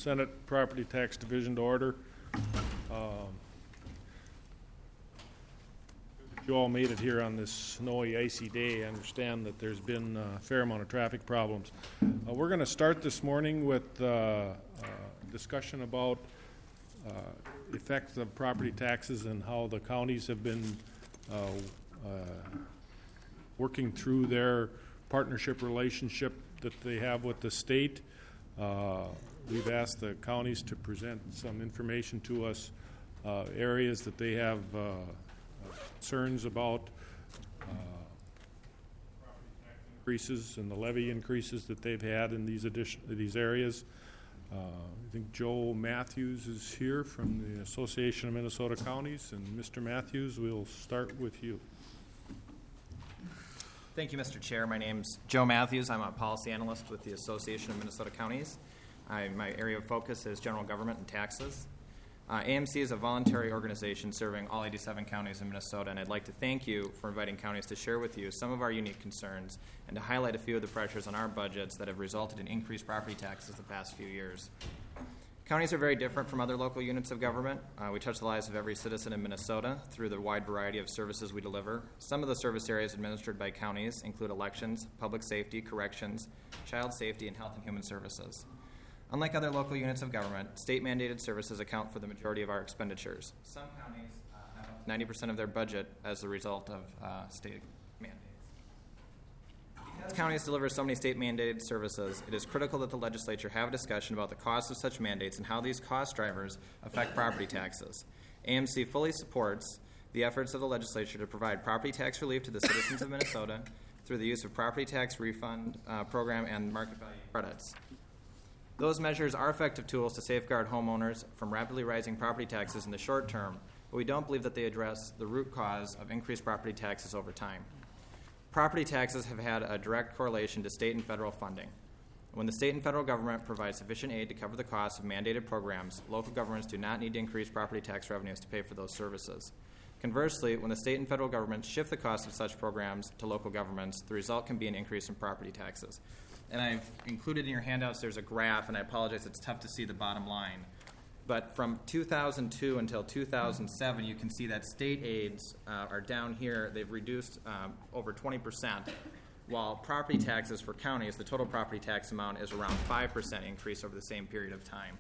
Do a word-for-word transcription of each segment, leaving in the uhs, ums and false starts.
Senate Property Tax Division to order. Um, you all made it here on this snowy, icy day. I understand that there's been a fair amount of traffic problems. Uh, we're going to start this morning with uh, uh, discussion about uh, effects of property taxes and how the counties have been uh, uh, working through their partnership relationship that they have with the state. Uh, we've asked the counties to present some information to us, uh, areas that they have uh, concerns about, uh, property tax increases and the levy increases that they've had in these addition these areas. Uh, I think Joe Matthews is here from the Association of Minnesota Counties, and Mister Matthews, we'll start with you. Thank you, Mister Chair. My name's Joe Matthews. I'm a policy analyst with the Association of Minnesota Counties. I, my area of focus is general government and taxes. Uh, A M C is a voluntary organization serving all eighty-seven counties in Minnesota, and I'd like to thank you for inviting counties to share with you some of our unique concerns and to highlight a few of the pressures on our budgets that have resulted in increased property taxes the past few years. Counties are very different from other local units of government. Uh, we touch the lives of every citizen in Minnesota through the wide variety of services we deliver. Some of the service areas administered by counties include elections, public safety, corrections, child safety, and health and human services. Unlike other local units of government, state-mandated services account for the majority of our expenditures. Some counties uh, have up to ninety percent of their budget as a result of uh, state mandates. Because counties deliver so many state-mandated services, it is critical that the legislature have a discussion about the cost of such mandates and how these cost drivers affect property taxes. A M C fully supports the efforts of the legislature to provide property tax relief to the citizens of Minnesota through the use of property tax refund uh, program and market value credits. Those measures are effective tools to safeguard homeowners from rapidly rising property taxes in the short term, but we don't believe that they address the root cause of increased property taxes over time. Property taxes have had a direct correlation to state and federal funding. When the state and federal government provide sufficient aid to cover the costs of mandated programs, local governments do not need to increase property tax revenues to pay for those services. Conversely, when the state and federal governments shift the cost of such programs to local governments, the result can be an increase in property taxes. And I've included in your handouts, there's a graph, and I apologize, it's tough to see the bottom line. But from two thousand two until two thousand seven, you can see that state aids uh, are down here. They've reduced um, over twenty percent, while property taxes for counties, the total property tax amount is around five percent increase over the same period of time.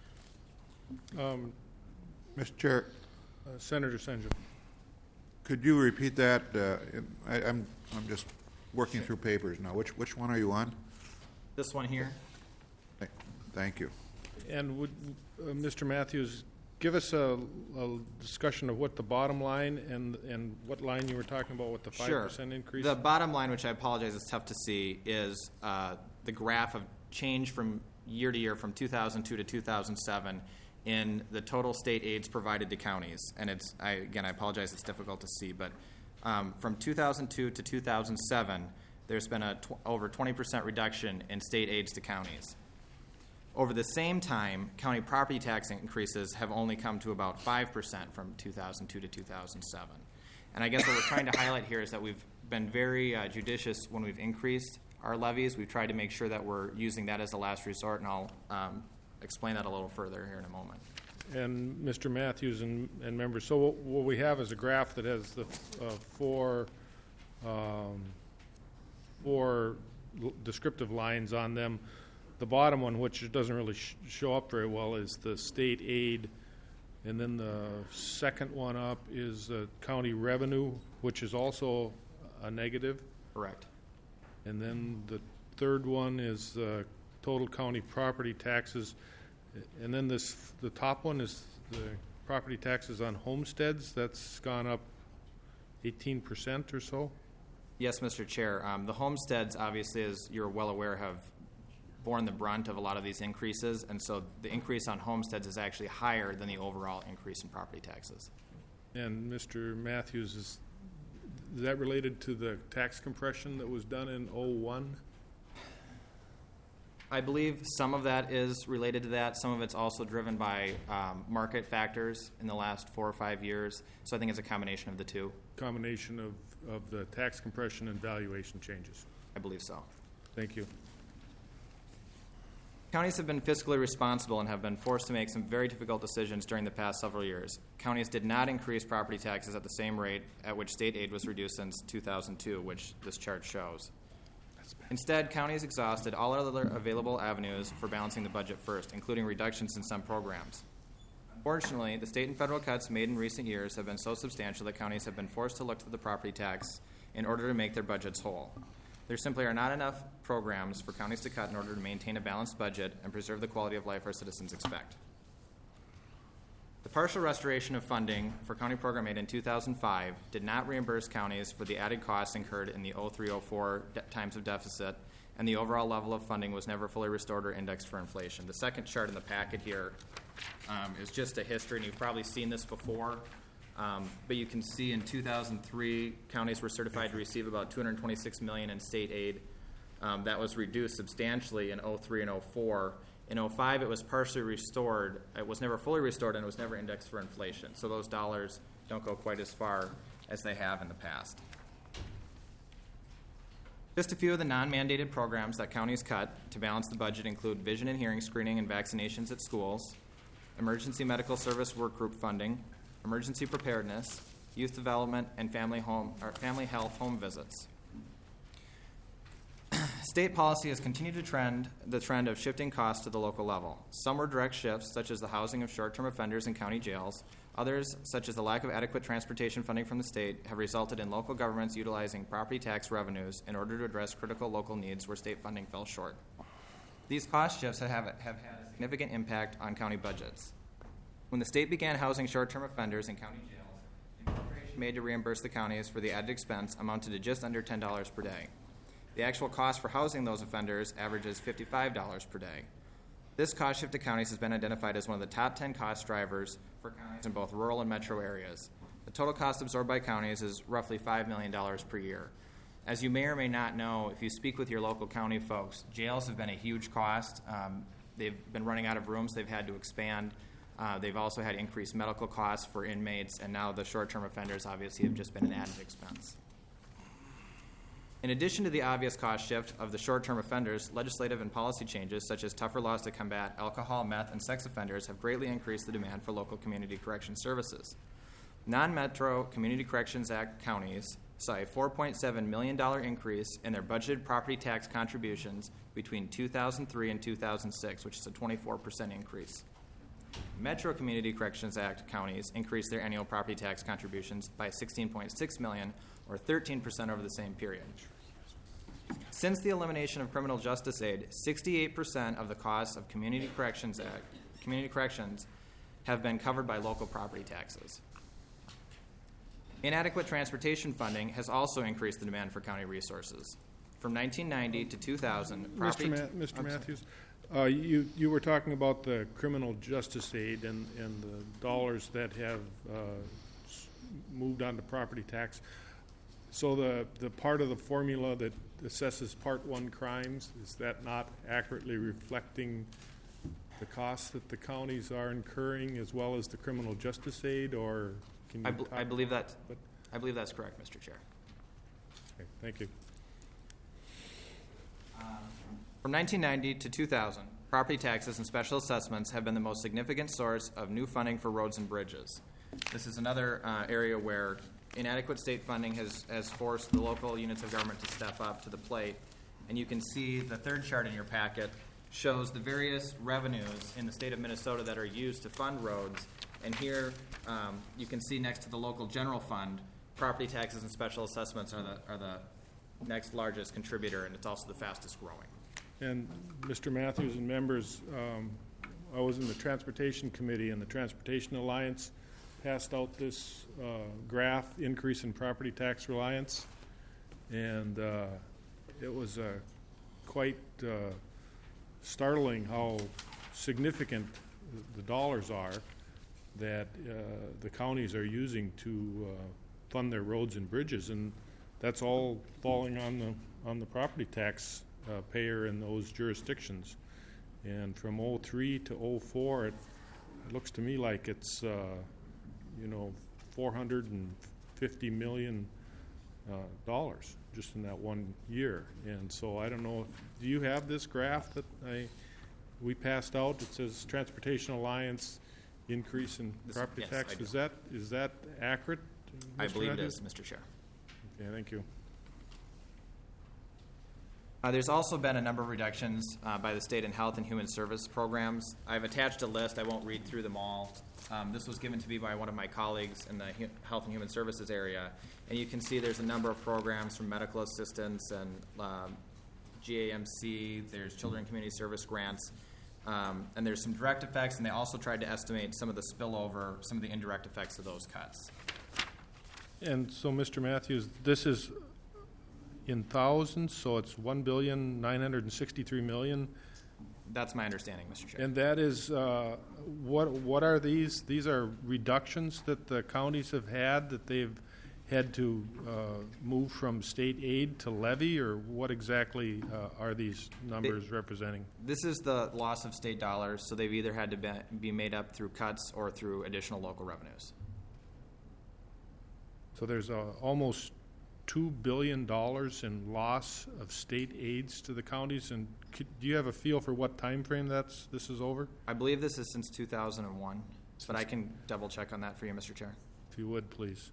Um, Mister Chair, uh, Senator Senja. could you repeat that? Uh, I, I'm I'm just working through papers now. Which which one are you on? This one here. Thank you. And would uh, Mister Matthews give us a, a discussion of what the bottom line and and what line you were talking about with the five percent Sure. increase? The bottom line, which I apologize is tough to see, is uh, the graph of change from year to year from two thousand two to two thousand seven in the total state aids provided to counties. And it's, I, again, I apologize, it's difficult to see, but um, from two thousand two to two thousand seven, there's been a tw- over twenty percent reduction in state aids to counties. Over the same time, county property tax increases have only come to about five percent from two thousand two to two thousand seven. And I guess what we're trying to highlight here is that we've been very uh, judicious when we've increased our levies. We've tried to make sure that we're using that as a last resort, and I'll um, explain that a little further here in a moment. And Mister Matthews and, and members, so what, what we have is a graph that has the uh, four um, four l- descriptive lines on them. The bottom one, which doesn't really sh- show up very well, is the state aid, and then the second one up is the county revenue, which is also a negative, Correct. and then the third one is the total county property taxes, and then this the top one is the property taxes on homesteads. That's gone up eighteen percent or so. Yes, Mister Chair. Um, the homesteads, obviously, as you're well aware, have borne the brunt of a lot of these increases, and so the increase on homesteads is actually higher than the overall increase in property taxes. And Mister Matthews, is, is that related to the tax compression that was done in oh one? I believe some of that is related to that. Some of it's also driven by um, market factors in the last four or five years. So I think it's a combination of the two. Combination of, of the tax compression and valuation changes. I believe so. Thank you. Counties have been fiscally responsible and have been forced to make some very difficult decisions during the past several years. Counties did not increase property taxes at the same rate at which state aid was reduced since two thousand two, which this chart shows. Instead, counties exhausted all other available avenues for balancing the budget first, including reductions in some programs. Unfortunately, the state and federal cuts made in recent years have been so substantial that counties have been forced to look to the property tax in order to make their budgets whole. There simply are not enough programs for counties to cut in order to maintain a balanced budget and preserve the quality of life our citizens expect. The partial restoration of funding for county program aid in two thousand five did not reimburse counties for the added costs incurred in the oh three oh four de- times of deficit, and the overall level of funding was never fully restored or indexed for inflation. The second chart in the packet here um, is just a history, and you've probably seen this before. Um, but you can see in two thousand three, counties were certified to receive about two hundred twenty-six million dollars in state aid. Um, that was reduced substantially in oh three and oh four. In oh five, it was partially restored. It was never fully restored, and it was never indexed for inflation. So those dollars don't go quite as far as they have in the past. Just a few of the non-mandated programs that counties cut to balance the budget include vision and hearing screening and vaccinations at schools, emergency medical service work group funding, emergency preparedness, youth development, and family home or family health home visits. State policy has continued to trend the trend of shifting costs to the local level. Some were direct shifts, such as the housing of short-term offenders in county jails. Others, such as the lack of adequate transportation funding from the state, have resulted in local governments utilizing property tax revenues in order to address critical local needs where state funding fell short. These cost shifts have, have had a significant impact on county budgets. When the state began housing short-term offenders in county jails, the appropriation made to reimburse the counties for the added expense amounted to just under ten dollars per day. The actual cost for housing those offenders averages fifty-five dollars per day. This cost shift to counties has been identified as one of the top ten cost drivers for counties in both rural and metro areas. The total cost absorbed by counties is roughly five million dollars per year. As you may or may not know, if you speak with your local county folks, jails have been a huge cost. Um, they've been running out of rooms. They've had to expand. Uh, they've also had increased medical costs for inmates, and now the short-term offenders obviously have just been an added expense. In addition to the obvious cost shift of the short-term offenders, legislative and policy changes such as tougher laws to combat alcohol, meth, and sex offenders have greatly increased the demand for local community correction services. Non-Metro Community Corrections Act counties saw a four point seven million dollars increase in their budgeted property tax contributions between two thousand three and two thousand six, which is a twenty-four percent increase. Metro Community Corrections Act counties increased their annual property tax contributions by sixteen point six million dollars, or thirteen percent over the same period. Since the elimination of criminal justice aid, sixty-eight percent of the costs of Community Corrections Act, community corrections have been covered by local property taxes. Inadequate transportation funding has also increased the demand for county resources. From nineteen ninety to two thousand, property Mister Ma- Mister Matthews, uh, you, you were talking about the criminal justice aid and, and the dollars that have uh, s- moved on to property tax. So the, the part of the formula that assesses Part One crimes, is that not accurately reflecting the costs that the counties are incurring as well as the criminal justice aid, or can you I, bel- talk I believe about that. but- I believe that's correct, Mister Chair. Okay, thank you. From nineteen ninety to two thousand, property taxes and special assessments have been the most significant source of new funding for roads and bridges. This is another uh, area where inadequate state funding has, has forced the local units of government to step up to the plate. And you can see the third chart in your packet shows the various revenues in the state of Minnesota that are used to fund roads. And here um, you can see next to the local general fund, property taxes and special assessments are the, are the next largest contributor, and it's also the fastest growing. And Mister Matthews and members, um, I was in the Transportation Committee, and the Transportation Alliance passed out this uh, graph, increase in property tax reliance, and uh, it was uh, quite uh, startling how significant the dollars are that uh, the counties are using to uh, fund their roads and bridges, and that's all falling on the on the property tax uh, payer in those jurisdictions. And from oh three to oh four, it, it looks to me like it's uh, you know four hundred fifty million uh, dollars just in that one year. And so I don't know, do you have this graph that I we passed out. It says Transportation Alliance increase in This- property yes, tax. I do. Is that, is that accurate? I Mister believe it Matthews? is, Mister Chair. Okay, thank you. Uh, there's also been a number of reductions uh, by the state in health and human service programs. I've attached a list. I won't read through them all. Um, this was given to me by one of my colleagues in the hu- health and human services area. And you can see there's a number of programs from medical assistance and um, G A M C. There's children and community service grants. Um, and there's some direct effects, and they also tried to estimate some of the spillover, some of the indirect effects of those cuts. And so, Mister Matthews, this is in thousands, so it's one billion nine hundred and sixty-three million. That's my understanding, Mister Chair. And that is, uh, what, what are these? These are reductions that the counties have had, that they've had to uh, move from state aid to levy, or what exactly uh, are these numbers representing? This is the loss of state dollars, so they've either had to be, be made up through cuts or through additional local revenues. So there's uh, almost two billion dollars in loss of state aids to the counties, and could, do you have a feel for what time frame that's, this is over? I believe this is since two thousand one, but I can double check on that for you, Mister Chair. If you would, please.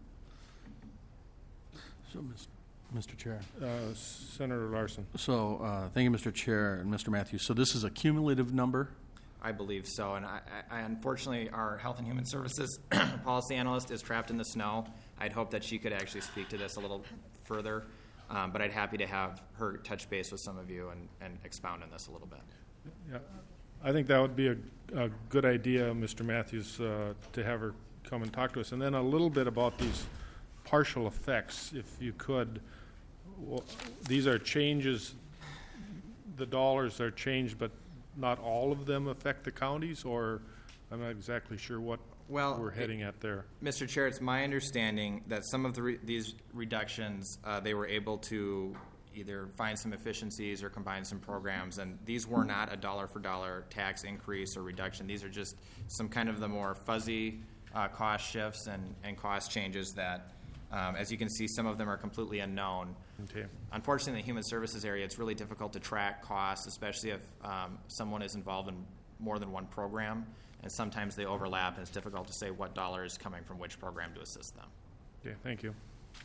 So, Mis- Mister Chair. Uh, Senator Larson. So, uh, thank you, Mister Chair and Mister Matthews. So this is a cumulative number? I believe so, and I, I, I unfortunately, our Health and Human Services policy analyst is trapped in the snow. I'd hope that she could actually speak to this a little further, um, but I'd happy to have her touch base with some of you and, and expound on this a little bit. Yeah, I think that would be a, a good idea, Mister Matthews, uh, to have her come and talk to us. And then a little bit about these partial effects, if you could. Well, these are changes, the dollars are changed, but not all of them affect the counties, or I'm not exactly sure what Well, we're it- heading at there. Mister Chair, it's my understanding that some of the re- these reductions, uh, they were able to either find some efficiencies or combine some programs, and these were not a dollar-for-dollar tax increase or reduction. These are just some kind of the more fuzzy uh, cost shifts and, and cost changes that, um, as you can see, some of them are completely unknown. Okay. Unfortunately, in the human services area, it's really difficult to track costs, especially if um, someone is involved in more than one program, and sometimes they overlap, and it's difficult to say what dollar is coming from which program to assist them. Okay, thank you.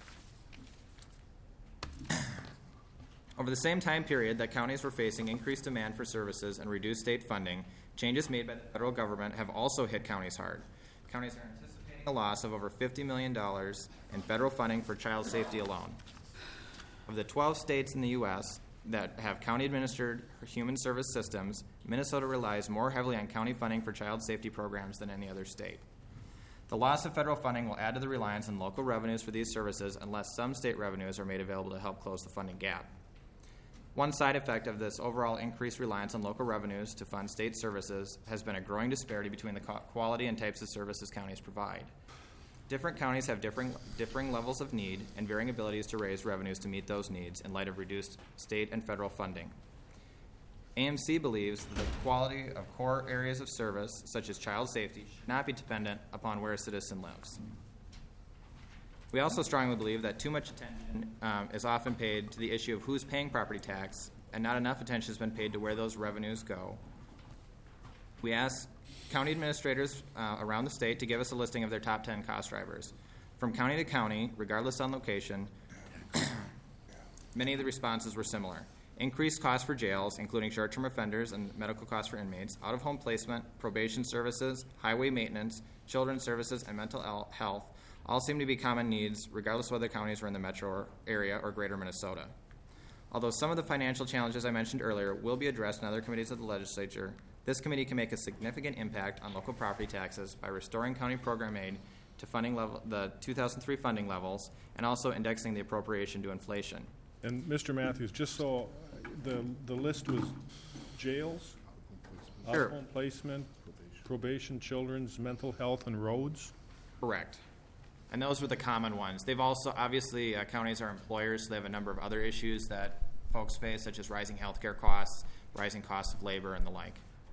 Over the same time period that counties were facing increased demand for services and reduced state funding, changes made by the federal government have also hit counties hard. Counties are anticipating a loss of over fifty million dollars in federal funding for child safety alone. Of the twelve states in the U S that have county-administered human service systems, Minnesota relies more heavily on county funding for child safety programs than any other state. The loss of federal funding will add to the reliance on local revenues for these services unless some state revenues are made available to help close the funding gap. One side effect of this overall increased reliance on local revenues to fund state services has been a growing disparity between the quality and types of services counties provide. Different counties have differing, differing levels of need and varying abilities to raise revenues to meet those needs in light of reduced state and federal funding. A M C believes that the quality of core areas of service, such as child safety, should not be dependent upon where a citizen lives. We also strongly believe that too much attention um, is often paid to the issue of who's paying property tax, and not enough attention has been paid to where those revenues go. We ask county administrators uh, around the state to give us a listing of their top ten cost drivers. From county to county, regardless on location, many of the responses were similar. Increased costs for jails, including short-term offenders and medical costs for inmates, out-of-home placement, probation services, highway maintenance, children's services, and mental health all seem to be common needs regardless of whether counties are in the metro area or greater Minnesota. Although some of the financial challenges I mentioned earlier will be addressed in other committees of the legislature, this committee can make a significant impact on local property taxes by restoring county program aid to funding level, the two thousand three funding levels, and also indexing the appropriation to inflation. And Mister Matthews, just so the the list was jails, Sure. out-of-home placement, probation, children's, mental health, and roads? Correct. And those were the common ones. They've also, obviously, uh, counties are employers, so they have a number of other issues that folks face, such as rising healthcare costs, rising costs of labor, and the like.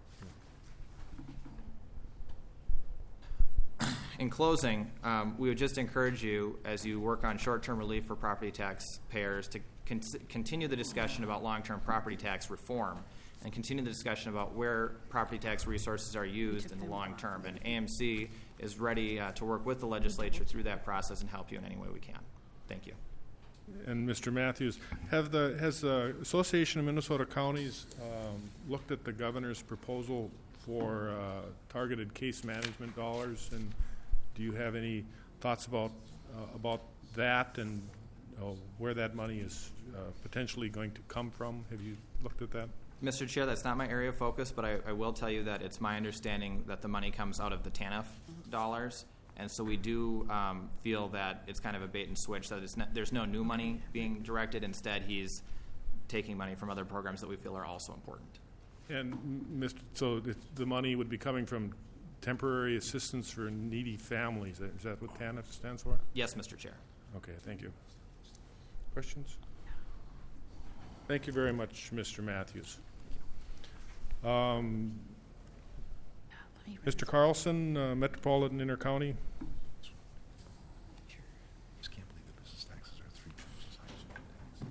In closing, um, we would just encourage you, as you work on short-term relief for property tax payers, to con- continue the discussion about long-term property tax reform. and continue the discussion about where property tax resources are used in the long term. And A M C is ready uh, to work with the legislature through that process and help you in any way we can. Thank you. And Mister Matthews, have the, has the Association of Minnesota Counties um, looked at the governor's proposal for uh, targeted case management dollars, and do you have any thoughts about uh, about that and uh, where that money is uh, potentially going to come from? Have you looked at that? Mister Chair, that's not my area of focus, but I, I will tell you that it's my understanding that the money comes out of the TANF dollars. And so we do um, feel that it's kind of a bait and switch, that it's not, there's no new money being directed. Instead, he's taking money from other programs that we feel are also important. And Mister So the, the money would be coming from temporary assistance for needy families. Is that what TANF stands for? Yes, Mister Chair. Okay, thank you. Questions? Thank you very much, Mister Matthews. Um, Mister Carlson, uh, Metropolitan Intercounty. Just can't believe the business taxes are three times as high as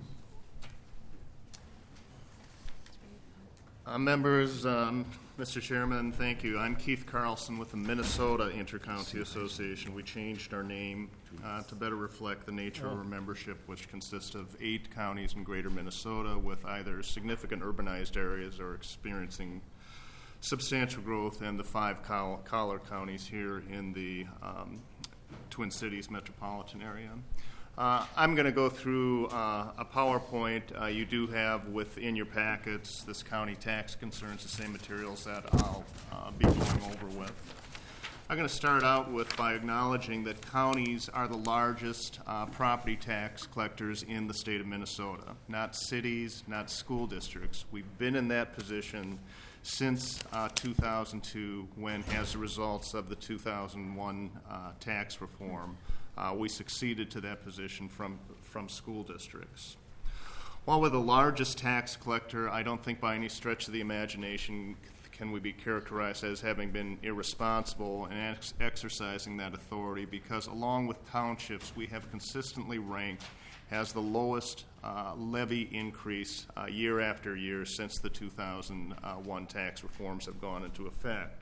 taxes. Uh, members, um, Mister Chairman, thank you. I'm Keith Carlson with the Minnesota Intercounty Association. We changed our name uh, to better reflect the nature of our membership, which consists of eight counties in greater Minnesota with either significant urbanized areas or experiencing substantial growth, and the five col- collar counties here in the um, Twin Cities metropolitan area. Uh, I'm going to go through uh, a PowerPoint. Uh, you do have within your packets this county tax concerns, the same materials that I'll uh, be going over with. I'm going to start out with by acknowledging that counties are the largest uh, property tax collectors in the state of Minnesota, not cities, not school districts. We've been in that position since uh, two thousand two, when, as a result of the two thousand one uh, tax reform, uh, we succeeded to that position from, from school districts. While we're the largest tax collector, I don't think by any stretch of the imagination can we be characterized as having been irresponsible in ex- exercising that authority, because along with townships, we have consistently ranked as the lowest uh, levy increase uh, year after year since the two thousand one tax reforms have gone into effect.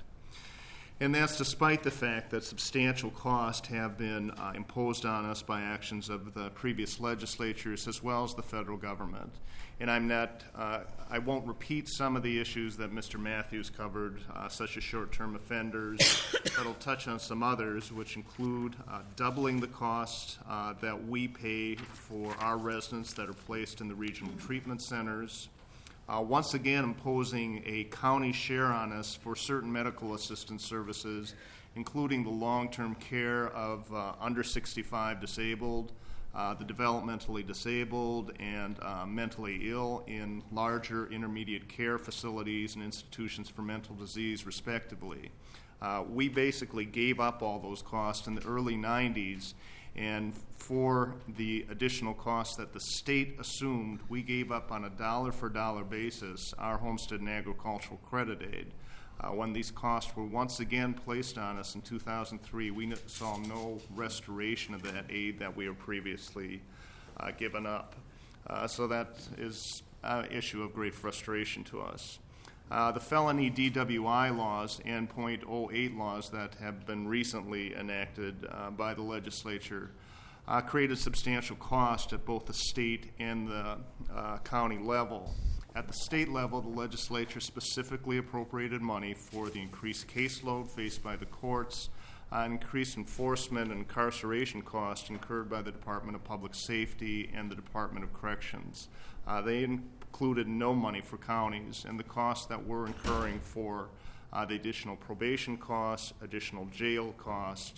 And that's despite the fact that substantial costs have been uh, imposed on us by actions of the previous legislatures as well as the federal government. And I'm not, uh, I won't repeat some of the issues that Mister Matthews covered, uh, such as short-term offenders, but I'll touch on some others, which include uh, doubling the cost uh, that we pay for our residents that are placed in the regional treatment centers. Uh, once again, imposing a county share on us for certain medical assistance services, including the long-term care of uh, under sixty-five disabled, uh, the developmentally disabled, and uh, mentally ill in larger intermediate care facilities and institutions for mental disease, respectively. Uh, we basically gave up all those costs in the early nineties, and for the additional costs that the state assumed, we gave up on a dollar-for-dollar basis our homestead and agricultural credit aid. Uh, when these costs were once again placed on us in two thousand three, we n- saw no restoration of that aid that we had previously uh, given up. Uh, so that is an issue of great frustration to us. Uh, the felony D W I laws and point oh eight laws that have been recently enacted uh, by the legislature uh, created substantial cost at both the state and the uh, county level. At the state level, the legislature specifically appropriated money for the increased caseload faced by the courts, uh, increased enforcement and incarceration costs incurred by the Department of Public Safety and the Department of Corrections. Uh, they included no money for counties, and the costs that we're incurring for uh, the additional probation costs, additional jail costs,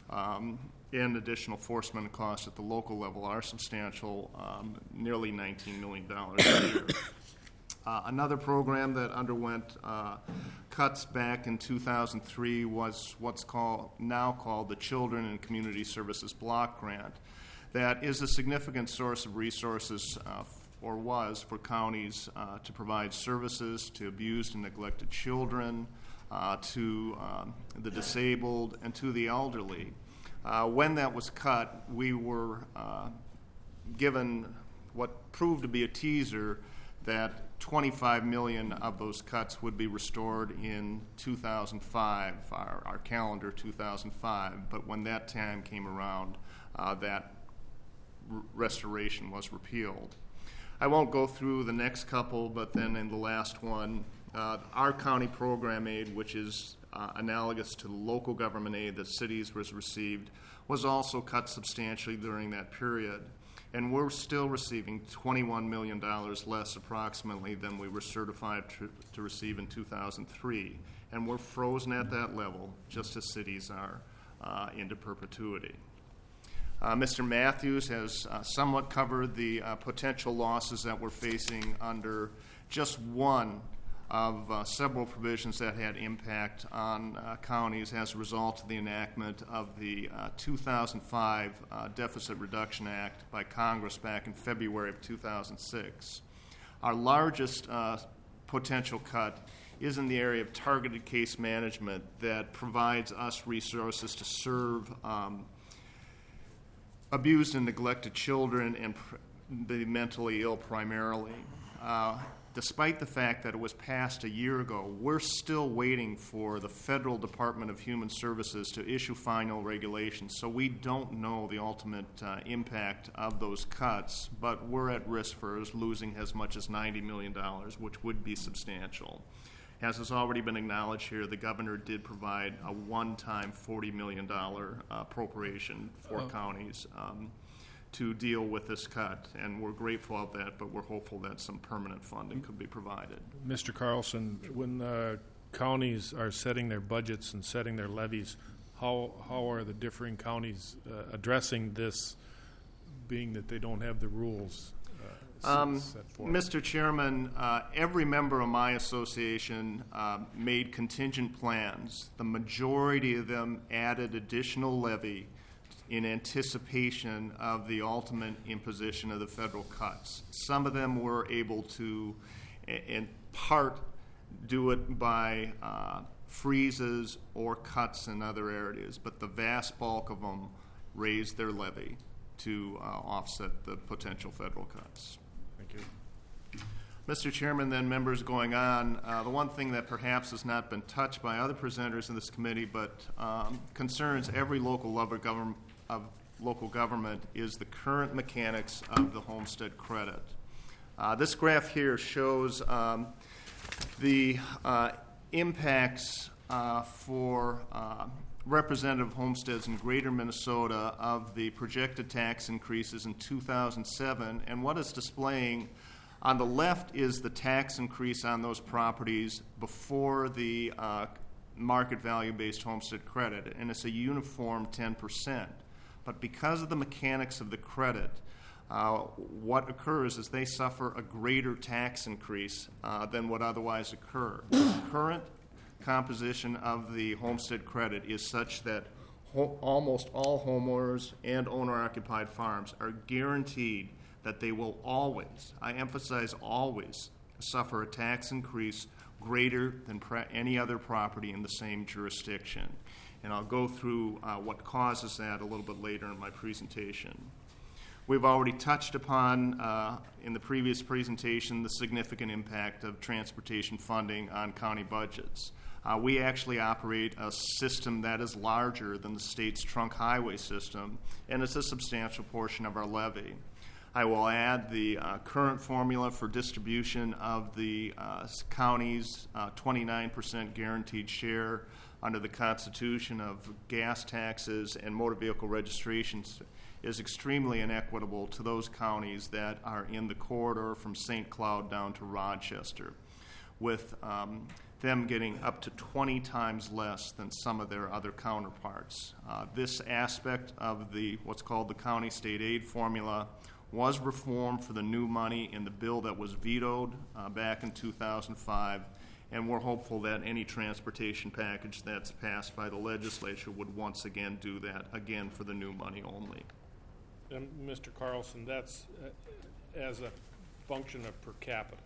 um, and additional enforcement costs at the local level are substantial, um, nearly nineteen million dollars a year. Uh, another program that underwent uh, cuts back in two thousand three was what's called now called the Children and Community Services Block Grant. That is a significant source of resources, uh, or was, for counties uh, to provide services to abused and neglected children, uh, to um, the disabled, and to the elderly. Uh, when that was cut, we were uh, given what proved to be a teaser that twenty-five million of those cuts would be restored in two thousand five, our, our calendar two thousand five. But when that time came around, uh, that r- restoration was repealed. I won't go through the next couple, but then in the last one, uh, our county program aid, which is uh, analogous to the local government aid that cities was received, was also cut substantially during that period. And we're still receiving twenty-one million dollars less approximately than we were certified to, to receive in two thousand three. And we're frozen at that level, just as cities are, uh, into perpetuity. Uh, Mister Matthews has uh, somewhat covered the uh, potential losses that we're facing under just one of uh, several provisions that had impact on uh, counties as a result of the enactment of the uh, two thousand five uh, Deficit Reduction Act by Congress back in February of two thousand six. Our largest uh, potential cut is in the area of targeted case management that provides us resources to serve um, abused and neglected children and pr- the mentally ill primarily. Uh, despite the fact that it was passed a year ago, we're still waiting for the Federal Department of Human Services to issue final regulations, so we don't know the ultimate uh, impact of those cuts, but we're at risk for us losing as much as ninety million dollars, which would be substantial. As has already been acknowledged here, the governor did provide a one-time forty million dollars uh, appropriation for Oh. counties um, to deal with this cut, and we're grateful of that, but we're hopeful that some permanent funding could be provided. Mister Carlson, when uh, counties are setting their budgets and setting their levies, how how are the differing counties uh, addressing this, being that they don't have the rules uh, Um, set forth? Mister Chairman, uh, every member of my association uh, made contingent plans. The majority of them added additional levy in anticipation of the ultimate imposition of the federal cuts. Some of them were able to, in part, do it by uh, freezes or cuts in other areas, but the vast bulk of them raised their levy to uh, offset the potential federal cuts. Thank you. Mister Chairman, then members going on, uh, the one thing that perhaps has not been touched by other presenters in this committee but um, concerns every local level government of local government is the current mechanics of the homestead credit. Uh, this graph here shows um, the uh, impacts uh, for uh, representative homesteads in greater Minnesota of the projected tax increases in two thousand seven, and what it's displaying on the left is the tax increase on those properties before the uh, market value-based homestead credit, and it's a uniform ten percent. But because of the mechanics of the credit, uh, what occurs is they suffer a greater tax increase uh, than would otherwise occur. The current composition of the homestead credit is such that ho- almost all homeowners and owner-occupied farms are guaranteed that they will always, I emphasize always, suffer a tax increase greater than pra- any other property in the same jurisdiction. And I'll go through uh, what causes that a little bit later in my presentation. We've already touched upon uh, in the previous presentation the significant impact of transportation funding on county budgets. Uh, we actually operate a system that is larger than the state's trunk highway system, and it's a substantial portion of our levy. I will add the uh, current formula for distribution of the uh, county's uh, twenty-nine percent guaranteed share under the Constitution of gas taxes and motor vehicle registrations is extremely inequitable to those counties that are in the corridor from Saint Cloud down to Rochester, with um, them getting up to twenty times less than some of their other counterparts. Uh, this aspect of the what's called the county state aid formula was reformed for the new money in the bill that was vetoed uh, back in two thousand five, and we're hopeful that any transportation package that's passed by the legislature would once again do that, again for the new money only. And Mister Carlson, that's uh, as a function of per capita.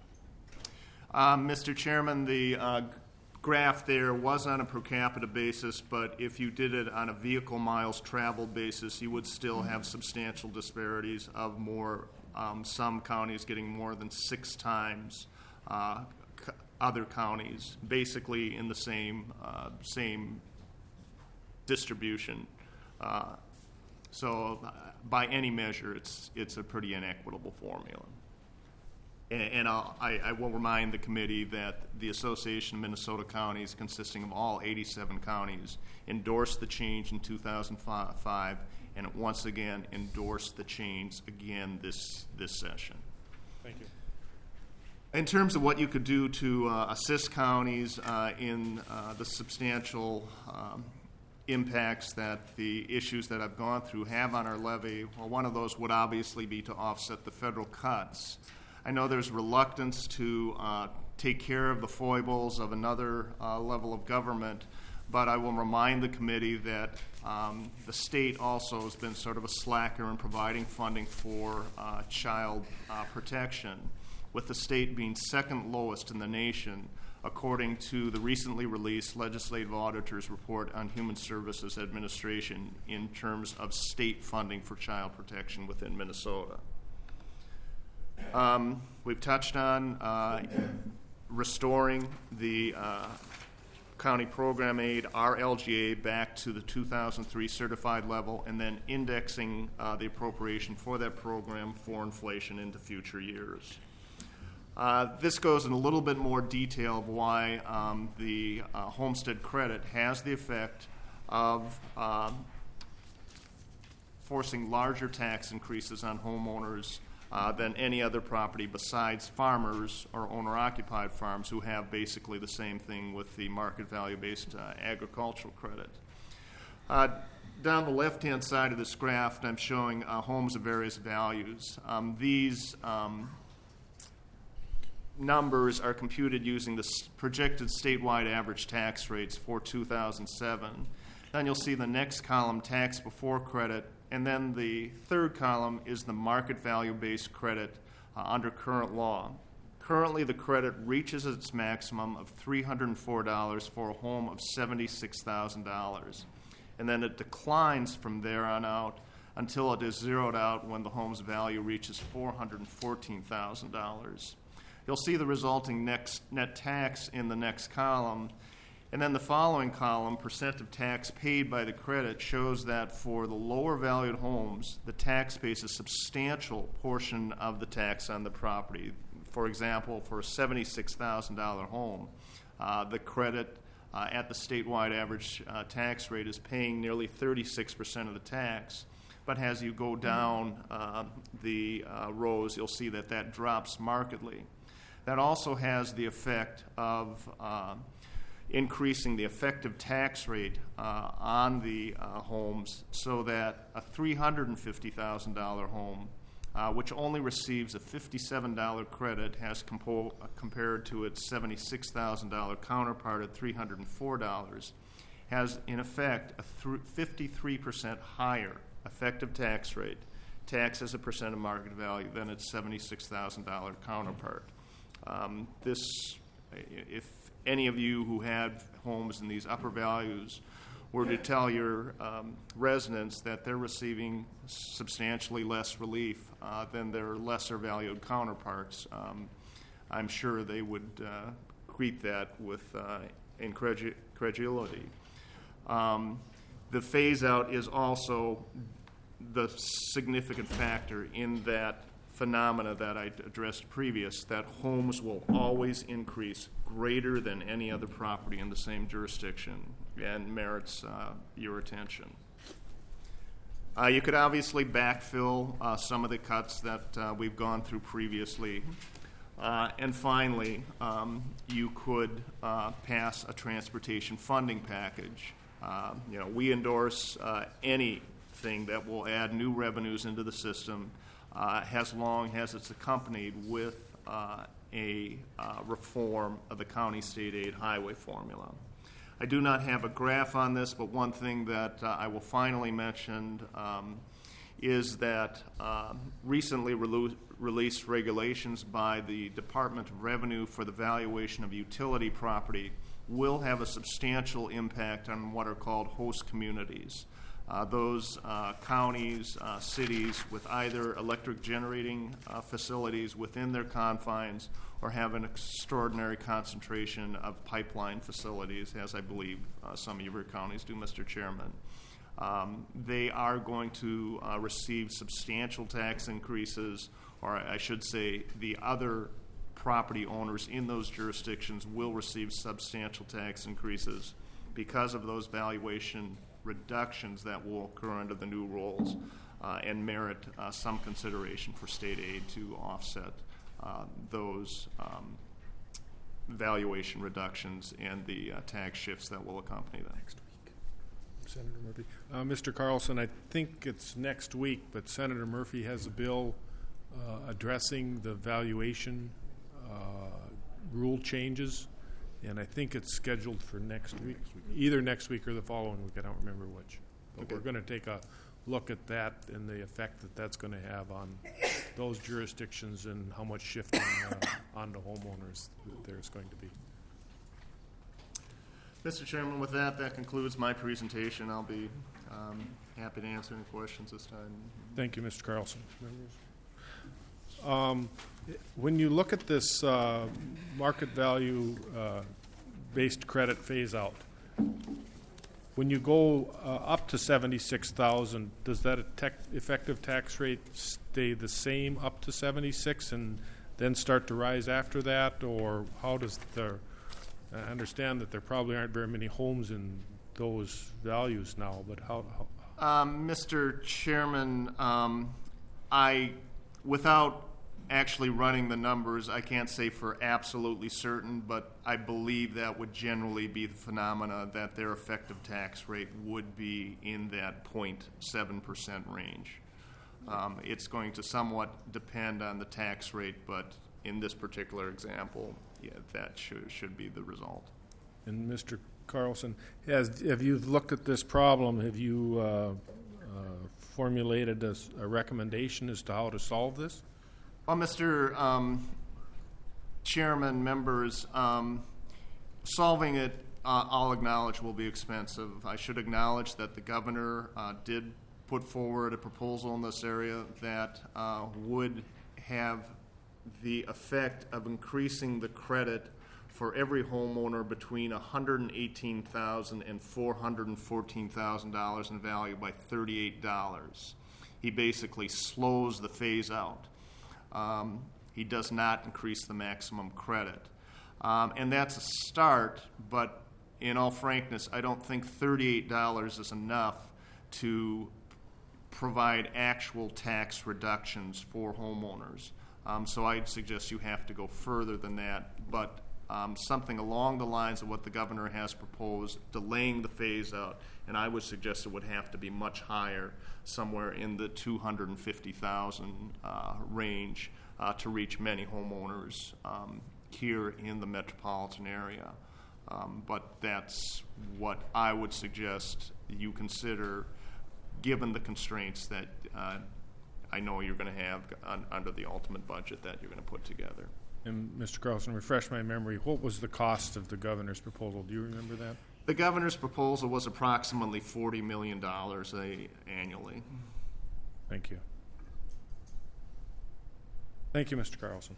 Um, Mister Chairman, the uh, graph there was on a per capita basis, but if you did it on a vehicle miles traveled basis, you would still have substantial disparities of more um, some counties getting more than six times uh, c- other counties, basically in the same uh, same distribution. Uh, so, uh, by any measure, it's it's a pretty inequitable formula. And, and I'll, I, I will remind the committee that the Association of Minnesota Counties, consisting of all eighty-seven counties, endorsed the change in two thousand five, and it once again endorsed the change again this this session. Thank you. In terms of what you could do to uh, assist counties uh, in uh, the substantial um, impacts that the issues that I've gone through have on our levy, well, one of those would obviously be to offset the federal cuts. I know there's reluctance to uh, take care of the foibles of another uh, level of government, but I will remind the committee that um, the state also has been sort of a slacker in providing funding for uh, child uh, protection, with the state being second lowest in the nation, according to the recently released Legislative Auditor's Report on Human Services Administration in terms of state funding for child protection within Minnesota. Um, we've touched on uh, restoring the uh, county program aid, our L G A, back to the two thousand three certified level, and then indexing uh, the appropriation for that program for inflation into future years. Uh, this goes in a little bit more detail of why um, the uh, homestead credit has the effect of um, forcing larger tax increases on homeowners uh, than any other property besides farmers or owner-occupied farms, who have basically the same thing with the market value-based uh, agricultural credit. Uh, down the left-hand side of this graph, I'm showing uh, homes of various values. Um, these um, numbers are computed using the projected statewide average tax rates for two thousand seven. Then you'll see the next column, tax before credit, and then the third column is the market value-based credit uh, under current law. Currently, the credit reaches its maximum of three hundred four dollars for a home of seventy-six thousand dollars, and then it declines from there on out until it is zeroed out when the home's value reaches four hundred fourteen thousand dollars. You'll see the resulting next net tax in the next column. And then the following column, percent of tax paid by the credit, shows that for the lower valued homes, the tax pays a substantial portion of the tax on the property. For example, for a seventy-six thousand dollars home, uh, the credit uh, at the statewide average uh, tax rate is paying nearly thirty-six percent of the tax. But as you go down uh, the uh, rows, you'll see that that drops markedly. That also has the effect of uh, increasing the effective tax rate uh, on the uh, homes, so that a three hundred fifty thousand dollars home, uh, which only receives a fifty-seven dollars credit, has compo- uh, compared to its seventy-six thousand dollars counterpart at three hundred four dollars, has in effect a th- fifty-three percent higher effective tax rate, tax as a percent of market value, than its seventy-six thousand dollars counterpart. Um, this, if any of you who had homes in these upper values were to tell your um, residents that they're receiving substantially less relief uh, than their lesser valued counterparts, um, I'm sure they would uh, greet that with uh, incredu- incredulity. Um, the phase out is also the significant factor in that phenomena that I addressed previous, that homes will always increase greater than any other property in the same jurisdiction, and merits uh, your attention. Uh, you could obviously backfill uh, some of the cuts that uh, we've gone through previously. Uh, and finally, um, you could uh, pass a transportation funding package. Uh, you know, we endorse uh, anything that will add new revenues into the system, Uh, as long as it's accompanied with uh, a uh, reform of the county state aid highway formula. I do not have a graph on this, but one thing that uh, I will finally mention um, is that uh, recently relu- released regulations by the Department of Revenue for the valuation of utility property will have a substantial impact on what are called host communities. Uh, those uh, counties, uh, cities with either electric generating uh, facilities within their confines or have an extraordinary concentration of pipeline facilities, as I believe uh, some of your counties do, Mister Chairman. Um, they are going to uh, receive substantial tax increases, or I should say the other property owners in those jurisdictions will receive substantial tax increases because of those valuation reductions that will occur under the new rules uh, and merit uh, some consideration for state aid to offset uh, those um, valuation reductions and the uh, tax shifts that will accompany them. Next week. Senator Murphy. Uh, Mister Carlson, I think it's next week, but Senator Murphy has a bill uh, addressing the valuation uh, rule changes. And I think it's scheduled for next week, either next week or the following week. I don't remember which. But Okay. we're going to take a look at that and the effect that that's going to have on those jurisdictions and how much shifting uh, on the homeowners that there's going to be. Mister Chairman, with that, that concludes my presentation. I'll be um, happy to answer any questions this time. Thank you, Mister Carlson. Members? Um, when you look at this uh, market value uh, based credit phase out, when you go uh, up to seventy-six thousand, does that tech effective tax rate stay the same up to seventy-six and then start to rise after that, or how does the? I understand that there probably aren't very many homes in those values now, but how? how Um, Mister Chairman, um, I, without actually running the numbers, I can't say for absolutely certain, but I believe that would generally be the phenomena that their effective tax rate would be in that zero point seven percent range. Um, it's going to somewhat depend on the tax rate, but in this particular example, yeah, that should, should be the result. And Mister Carlson, has, have you looked at this problem? Have you uh, uh, formulated a, a recommendation as to how to solve this? Well, Mister Um, Chairman, members, um, solving it, uh, I'll acknowledge, will be expensive. I should acknowledge that the governor uh, did put forward a proposal in this area that uh, would have the effect of increasing the credit for every homeowner between one hundred eighteen thousand dollars and four hundred fourteen thousand dollars in value by thirty-eight dollars. He basically slows the phase out. Um, he does not increase the maximum credit. Um, and that's a start, but in all frankness, I don't think thirty-eight dollars is enough to provide actual tax reductions for homeowners. Um, so I'd suggest you have to go further than that, but um, something along the lines of what the governor has proposed, delaying the phase out, and I would suggest it would have to be much higher, somewhere in the two hundred fifty thousand uh, range uh, to reach many homeowners um, here in the metropolitan area. Um, but that's what I would suggest you consider, given the constraints that uh, I know you're going to have un- under the ultimate budget that you're going to put together. And Mister Carlson, refresh my memory. What was the cost of the governor's proposal? Do you remember that? The governor's proposal was approximately forty million dollars a, annually. Thank you. Thank you, Mister Carlson.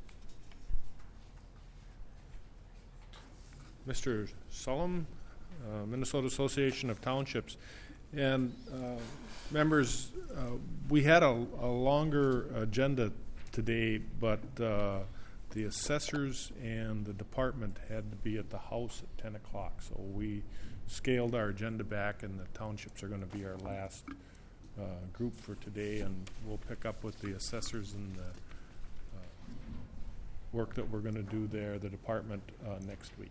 Mister Sullum, uh, Minnesota Association of Townships. And uh, members, uh, we had a, a longer agenda today, but uh, the assessors and the department had to be at the house at ten o'clock. So we scaled our agenda back, and the townships are going to be our last uh, group for today, and we'll pick up with the assessors and the uh, work that we're going to do there, the department, uh, next week.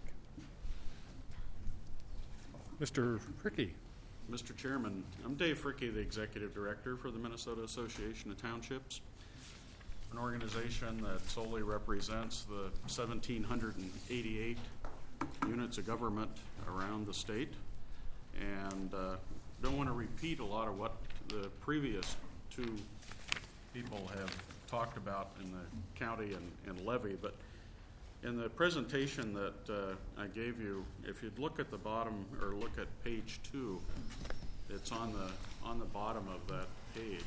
Mister Fricke. Mister Chairman, I'm Dave Fricke, the Executive Director for the Minnesota Association of Townships, an organization that solely represents the one thousand seven hundred eighty-eight units of government around the state. And uh, don't want to repeat a lot of what the previous two people have talked about in the county and, and levy, but in the presentation that uh, I gave you, if you'd look at the bottom or look at page two, It's on the, on the bottom of that page.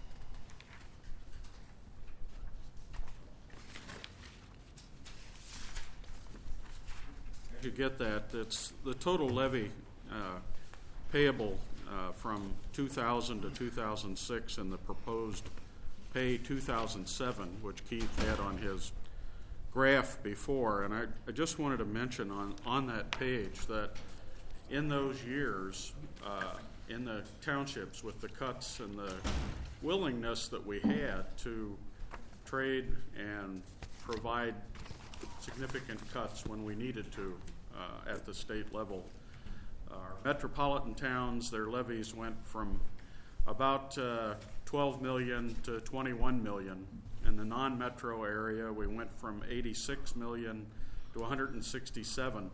You get that, it's the total levy uh, payable uh, from two thousand to two thousand six and the proposed pay two thousand seven, which Keith had on his graph before. And I, I just wanted to mention on, on that page that in those years, uh, in the townships with the cuts and the willingness that we had to trade and provide significant cuts when we needed to uh, at the state level. Our metropolitan towns, their levies went from about uh, twelve million to twenty-one million. In the non-metro area, we went from eighty-six million to one hundred sixty-seven.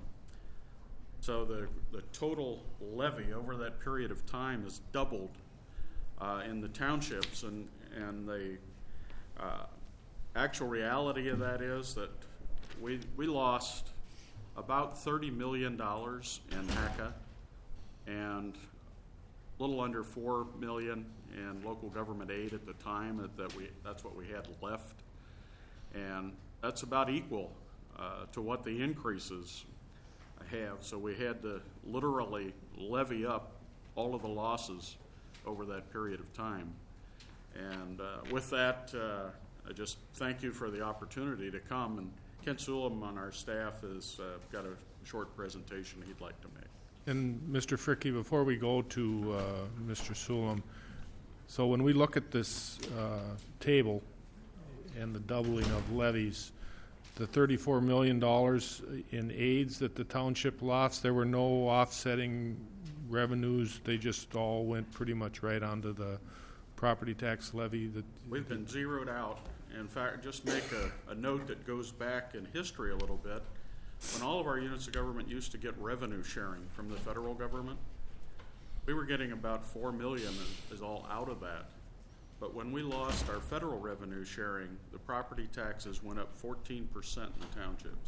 So the, the total levy over that period of time has doubled uh, in the townships, and, and the uh, actual reality of that is that we, we lost about thirty million dollars in H A C A and a little under four million dollars in local government aid at the time. That, that we that's what we had left, and that's about equal uh, to what the increases have. So we had to literally levy up all of the losses over that period of time. And uh, with that, uh, I just thank you for the opportunity to come. And Kent Sulam on our staff has uh, got a short presentation he'd like to make. And Mister Fricke, before we go to uh, Mister Sulam, so when we look at this uh, table and the doubling of levies, the thirty-four million dollars in aids that the township lost, there were no offsetting revenues. They just all went pretty much right onto the property tax levy. That We've been zeroed out. In fact, just make a, a note that goes back in history a little bit. When all of our units of government used to get revenue sharing from the federal government, we were getting about four million dollars is, is all out of that. But when we lost our federal revenue sharing, the property taxes went up fourteen percent in the townships.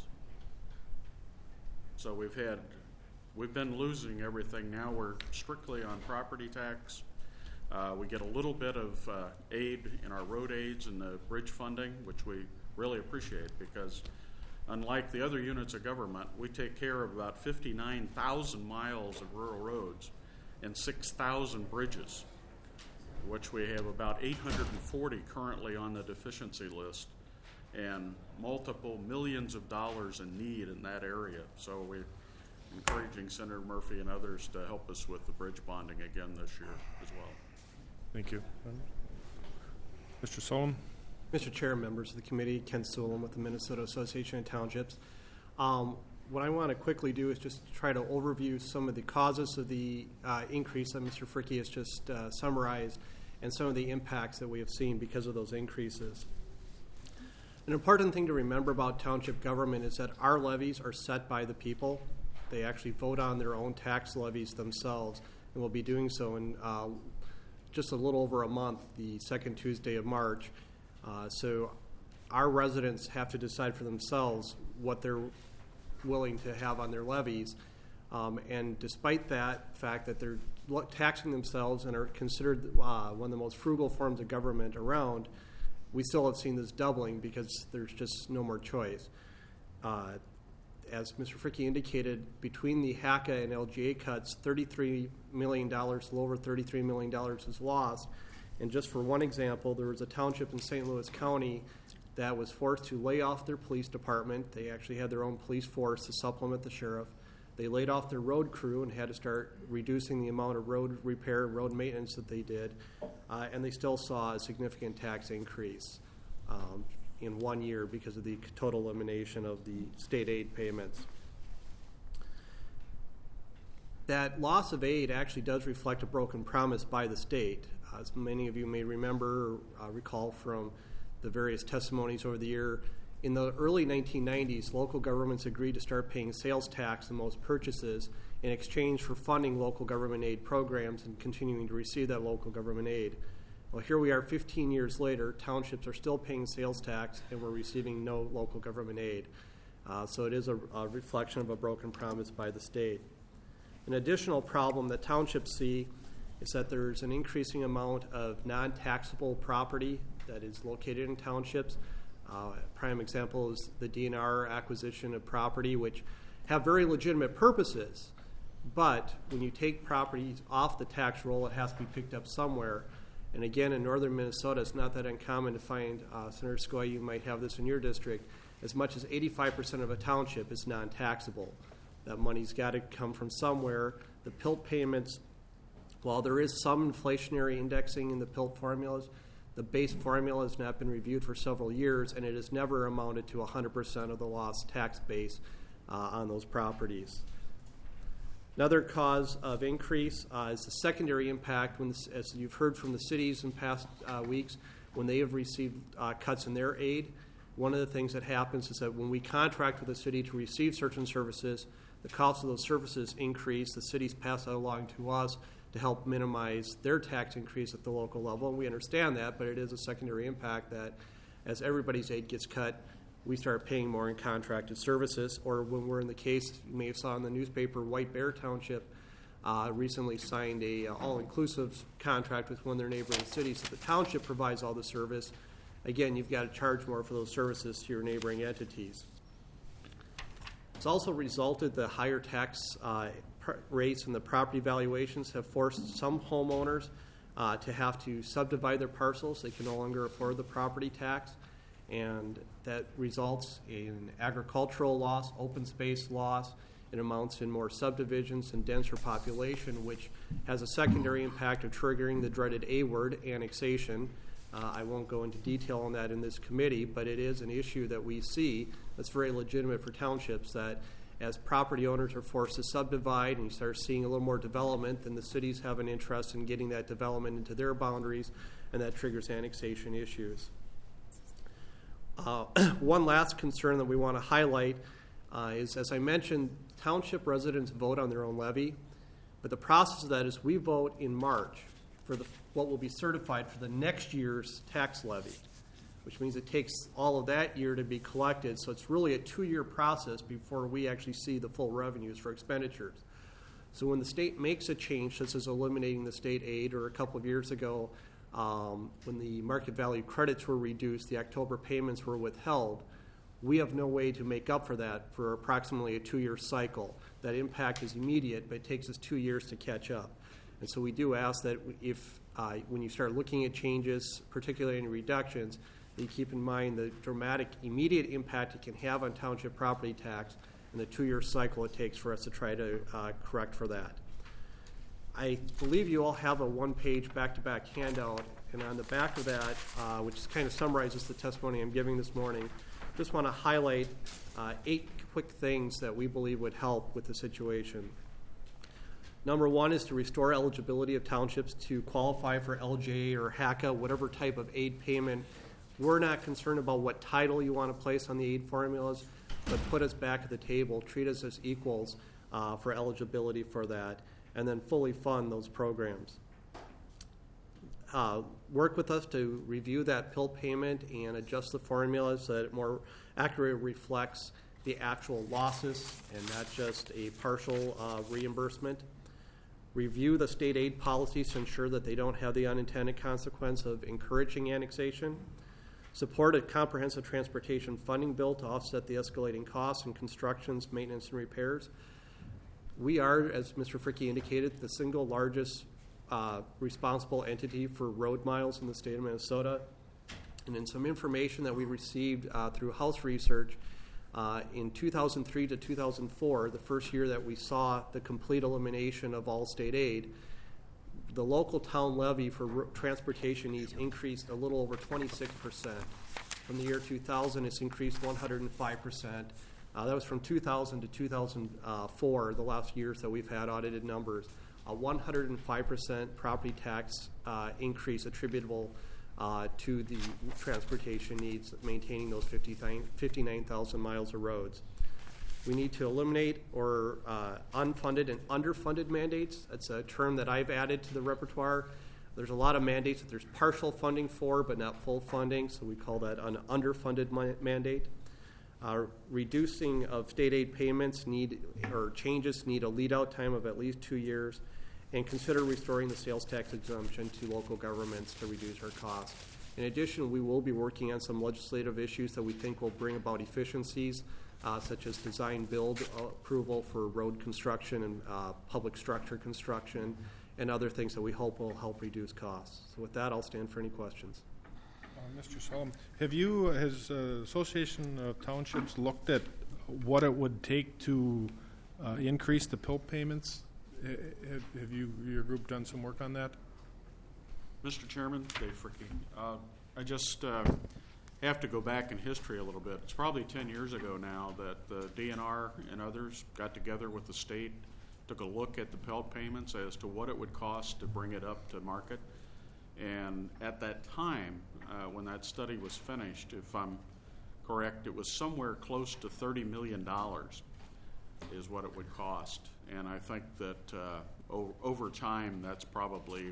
So we've had, we've been losing everything. Now we're strictly on property tax. Uh, we get a little bit of uh, aid in our road aids and the bridge funding, which we really appreciate, because unlike the other units of government, we take care of about fifty-nine thousand miles of rural roads and six thousand bridges, which we have about eight hundred forty currently on the deficiency list, and multiple millions of dollars in need in that area. So we're encouraging Senator Murphy and others to help us with the bridge bonding again this year as well. Thank you. Mister Sulam? Mister Chair, members of the committee, Ken Sulam with the Minnesota Association of Townships. Um, what I want to quickly do is just try to overview some of the causes of the uh, increase that Mister Fricke has just uh, summarized, and some of the impacts that we have seen because of those increases. An important thing to remember about township government is that our levies are set by the people. They actually vote on their own tax levies themselves, and will be doing so in uh, just a little over a month, the second Tuesday of March. Uh, so our residents have to decide for themselves what they're willing to have on their levies. Um, and despite that fact that they're taxing themselves and are considered uh, one of the most frugal forms of government around, we still have seen this doubling because there's just no more choice. Uh, as Mister Fricke indicated, between the H A C A and L G A cuts, thirty-three million dollars, a little over thirty-three million dollars is lost. And just for one example, there was a township in Saint Louis County that was forced to lay off their police department. They actually had their own police force to supplement the sheriff. They laid off their road crew and had to start reducing the amount of road repair and road maintenance that they did. Uh, and they still saw a significant tax increase um, in one year because of the total elimination of the state aid payments. That loss of aid actually does reflect a broken promise by the state. Uh, as many of you may remember or uh, recall from the various testimonies over the year, in the early nineteen nineties, local governments agreed to start paying sales tax on most purchases in exchange for funding local government aid programs and continuing to receive that local government aid. Well, here we are fifteen years later, townships are still paying sales tax and we're receiving no local government aid. Uh, so it is a, a reflection of a broken promise by the state. An additional problem that townships see is that there's an increasing amount of non-taxable property that is located in townships. Uh, prime example is the D N R acquisition of property, which have very legitimate purposes, but when you take properties off the tax roll, it has to be picked up somewhere. And again, in northern Minnesota, it's not that uncommon to find, uh, Senator Skoye, you might have this in your district, as much as eighty-five percent of a township is non-taxable. That money's got to come from somewhere. The P I L T payments, while there is some inflationary indexing in the P I L T formulas, the base formula has not been reviewed for several years, and it has never amounted to one hundred percent of the lost tax base uh, on those properties. Another cause of increase uh, is the secondary impact, when, this, as you've heard from the cities in past uh, weeks, when they have received uh, cuts in their aid. One of the things that happens is that when we contract with the city to receive certain services, the cost of those services increase. The cities pass that along to us to help minimize their tax increase at the local level. And we understand that, but it is a secondary impact that as everybody's aid gets cut, we start paying more in contracted services. Or when we're in the case, you may have saw in the newspaper, White Bear Township uh, recently signed a uh, all-inclusive contract with one of their neighboring cities. So the township provides all the service. Again, you've got to charge more for those services to your neighboring entities. It's also resulted that higher tax uh, pr- rates and the property valuations have forced some homeowners uh, to have to subdivide their parcels. They can no longer afford the property tax, and that results in agricultural loss, open space loss. It amounts in more subdivisions and denser population, which has a secondary impact of triggering the dreaded A word, annexation. Uh, I won't go into detail on that in this committee, but it is an issue that we see that's very legitimate for townships, that as property owners are forced to subdivide and you start seeing a little more development, then the cities have an interest in getting that development into their boundaries, and that triggers annexation issues. Uh, one last concern that we want to highlight uh, is, as I mentioned, township residents vote on their own levy, but the process of that is we vote in March for the, what will be certified for the next year's tax levy, which means it takes all of that year to be collected. So it's really a two-year process before we actually see the full revenues for expenditures. So when the state makes a change, such as eliminating the state aid, or a couple of years ago, um, when the market value credits were reduced, the October payments were withheld, we have no way to make up for that for approximately a two-year cycle. That impact is immediate, but it takes us two years to catch up. And so we do ask that if, uh, when you start looking at changes, particularly in reductions, that you keep in mind the dramatic immediate impact it can have on township property tax and the two-year cycle it takes for us to try to uh, correct for that. I believe you all have a one-page back-to-back handout, and on the back of that, uh, which kind of summarizes the testimony I'm giving this morning, just want to highlight uh, eight quick things that we believe would help with the situation. Number one is to restore eligibility of townships to qualify for L J A or H A C A, whatever type of aid payment. We're not concerned about what title you want to place on the aid formulas, but put us back at the table, treat us as equals uh, for eligibility for that, and then fully fund those programs. Uh, work with us to review that P I L payment and adjust the formula so that it more accurately reflects the actual losses and not just a partial uh, reimbursement. Review the state aid policies to ensure that they don't have the unintended consequence of encouraging annexation. Support a comprehensive transportation funding bill to offset the escalating costs in constructions, maintenance, and repairs. We are, as Mister Fricke indicated, the single largest uh, responsible entity for road miles in the state of Minnesota. And in some information that we received uh, through House research, uh, in two thousand three to two thousand four, the first year that we saw the complete elimination of all state aid, the local town levy for ro- transportation needs increased a little over twenty-six percent. From the year two thousand, it's increased one hundred five percent. Uh, that was from two thousand to two thousand four, the last years that we've had audited numbers. A one hundred five percent property tax uh, increase attributable uh, to the transportation needs, maintaining those fifty-nine thousand miles of roads. We need to eliminate or uh, unfunded and underfunded mandates. That's a term that I've added to the repertoire. There's a lot of mandates that there's partial funding for, but not full funding, so we call that an underfunded ma- mandate. Uh, reducing of state aid payments need or changes need a lead out time of at least two years, and consider restoring the sales tax exemption to local governments to reduce our costs. In addition, we will be working on some legislative issues that we think will bring about efficiencies, uh, such as design build approval for road construction and uh, public structure construction, and other things that we hope will help reduce costs. So with that, I'll stand for any questions. Uh, Mister Solomon, have you, has uh, Association of Townships looked at what it would take to uh, increase the P I L payments? Uh, Have, have you, your group done some work on that? Mister Chairman, Dave Fricke, uh, I just uh, have to go back in history a little bit. It's probably ten years ago now that the D N R and others got together with the state, took a look at the P E L payments as to what it would cost to bring it up to market. And at that time, uh, when that study was finished, if I'm correct, it was somewhere close to thirty million dollars is what it would cost. And I think that uh, o- over time, that's probably,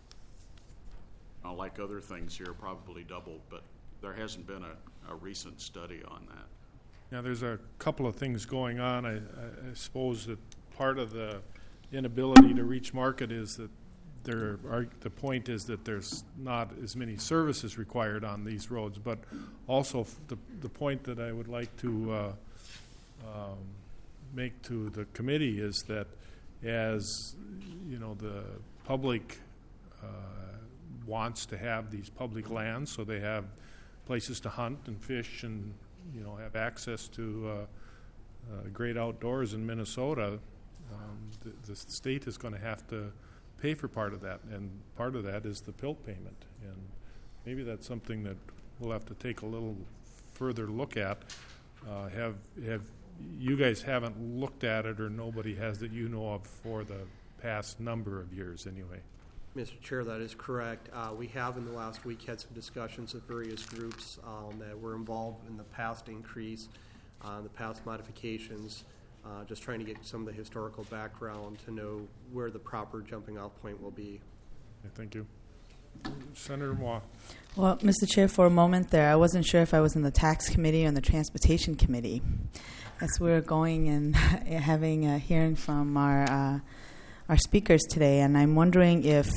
uh, like other things here, probably doubled, but there hasn't been a, a recent study on that. Now, there's a couple of things going on. I, I I suppose that part of the inability to reach market is that there are, the point is that there's not as many services required on these roads, but also f- the, the point that I would like to uh, um, make to the committee is that as, you know, the public uh, wants to have these public lands, so they have places to hunt and fish and, you know, have access to uh, uh, great outdoors in Minnesota, um, the, the state is going to have to pay for part of that, and part of that is the P I L payment. And maybe that's something that we'll have to take a little further look at. Uh, have have you guys haven't looked at it, or nobody has that you know of for the past number of years anyway? Mister Chair, that is correct. Uh, we have in the last week had some discussions with various groups um, that were involved in the past increase, uh, the past modifications, uh, just trying to get some of the historical background to know where the proper jumping off point will be. Okay, thank you. Senator Moore. Well, Mister Chair, for a moment there, I wasn't sure if I was in the Tax Committee or in the Transportation Committee. As we're going and having a hearing from our uh, our speakers today, and I'm wondering if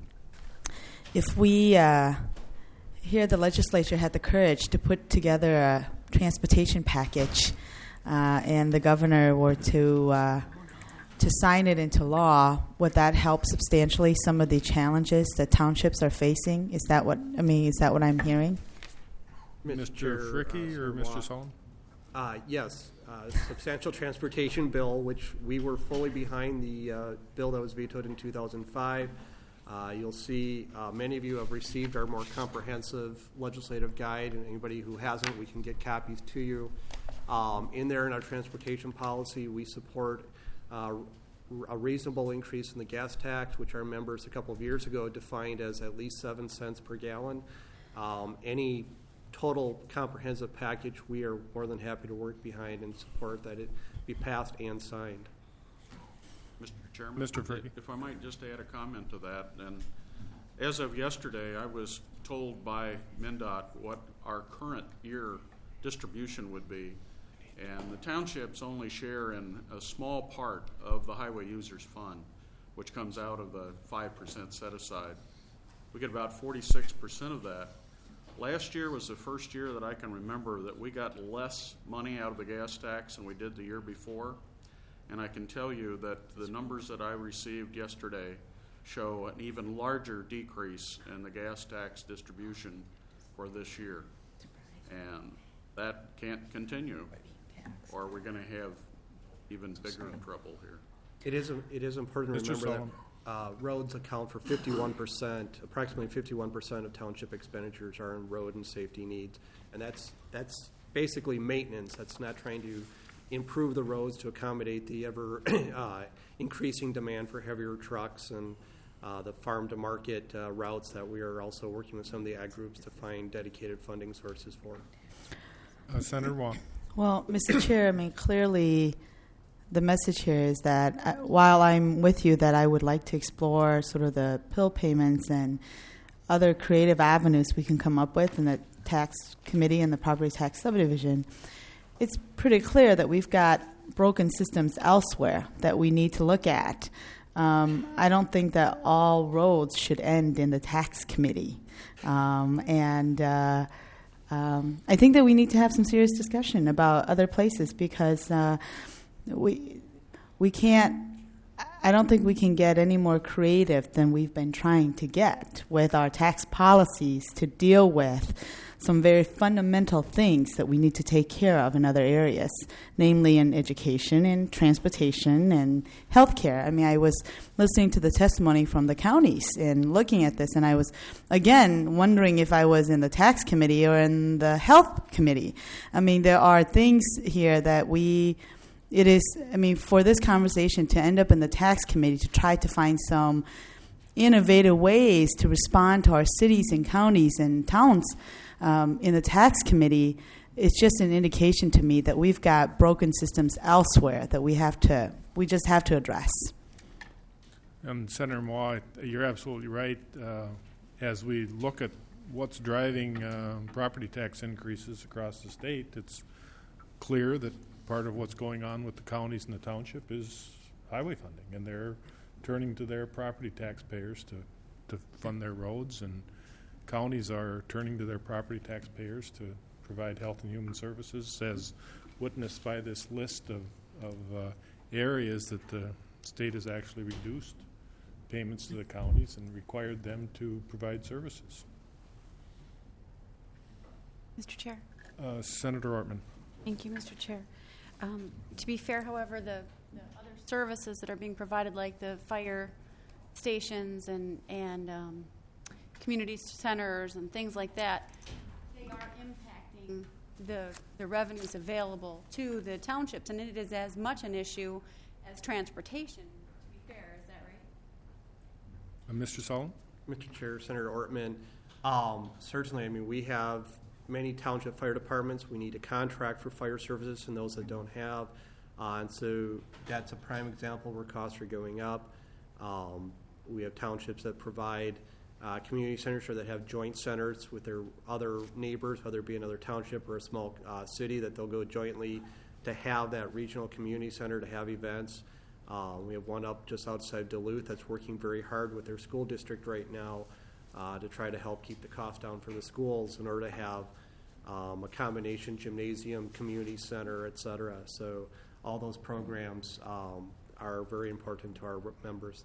if we uh, here the legislature had the courage to put together a transportation package, uh, and the governor were to uh, to sign it into law, would that help substantially some of the challenges that townships are facing? Is that what I mean? Is that what I'm hearing? Mister Fricke uh, or Mister Solomon? Uh, yes, uh, substantial transportation bill, which we were fully behind the uh, bill that was vetoed in two thousand five. Uh, you'll see uh, many of you have received our more comprehensive legislative guide, and anybody who hasn't, we can get copies to you. Um, in there in our transportation policy, we support uh, a reasonable increase in the gas tax, which our members a couple of years ago defined as at least seven cents per gallon. Um, any total comprehensive package, we are more than happy to work behind and support that it be passed and signed. Mister Chairman, Mister Fricke. if I might just add a comment to that. And as of yesterday, I was told by MnDOT what our current year distribution would be. And the townships only share in a small part of the highway users fund, which comes out of the five percent set aside. We get about forty-six percent of that. Last year was the first year that I can remember that we got less money out of the gas tax than we did the year before. And I can tell you that the numbers that I received yesterday show an even larger decrease in the gas tax distribution for this year. And that can't continue, or we're going to have even bigger trouble here. It is, it is important to Mister remember that uh, roads account for fifty-one percent, approximately fifty-one percent of township expenditures are in road and safety needs. And that's, that's basically maintenance. That's not trying to improve the roads to accommodate the ever uh, increasing demand for heavier trucks and uh, the farm-to-market uh, routes that we are also working with some of the ag groups to find dedicated funding sources for. Uh, Senator Wong. Well, Mister Chair, I mean, clearly the message here is that uh, while I'm with you that I would like to explore sort of the P I L payments and other creative avenues we can come up with in the tax committee and the property tax subdivision, it's pretty clear that we've got broken systems elsewhere that we need to look at. um, I don't think that all roads should end in the tax committee. Um, and uh, um, I think that we need to have some serious discussion about other places because uh, we we can't. I don't think we can get any more creative than we've been trying to get with our tax policies to deal with some very fundamental things that we need to take care of in other areas, namely in education and transportation and healthcare. I mean, I was listening to the testimony from the counties and looking at this, and I was, again, wondering if I was in the tax committee or in the health committee. I mean, there are things here that we... It is, I mean, for this conversation to end up in the tax committee to try to find some innovative ways to respond to our cities and counties and towns um, in the tax committee, it's just an indication to me that we've got broken systems elsewhere that we have to, we just have to address. Um, Senator Moore, you're absolutely right. Uh, as we look at what's driving uh, property tax increases across the state, it's clear that part of what's going on with the counties and the township is highway funding, and they're turning to their property taxpayers to, to fund their roads, and counties are turning to their property taxpayers to provide health and human services, as witnessed by this list of, of uh, areas that the state has actually reduced payments to the counties and required them to provide services. Mister Chair. Uh, Senator Ortman. Thank you, Mister Chair. Um, to be fair, however, the, the other services that are being provided, like the fire stations and, and um, community centers and things like that, they are impacting the, the revenues available to the townships, and it is as much an issue as transportation, to be fair. Is that right? Uh, Mister Sullivan? Mister Chair, Senator Ortman, um, certainly, I mean, we have many township fire departments. We need to contract for fire services and those that don't have. Uh, and so that's a prime example where costs are going up. Um, we have townships that provide uh, community centers or that have joint centers with their other neighbors, whether it be another township or a small uh, city, that they'll go jointly to have that regional community center to have events. Uh, we have one up just outside Duluth that's working very hard with their school district right now Uh, to try to help keep the cost down for the schools in order to have um, a combination gymnasium, community center, et cetera. So all those programs um, are very important to our members.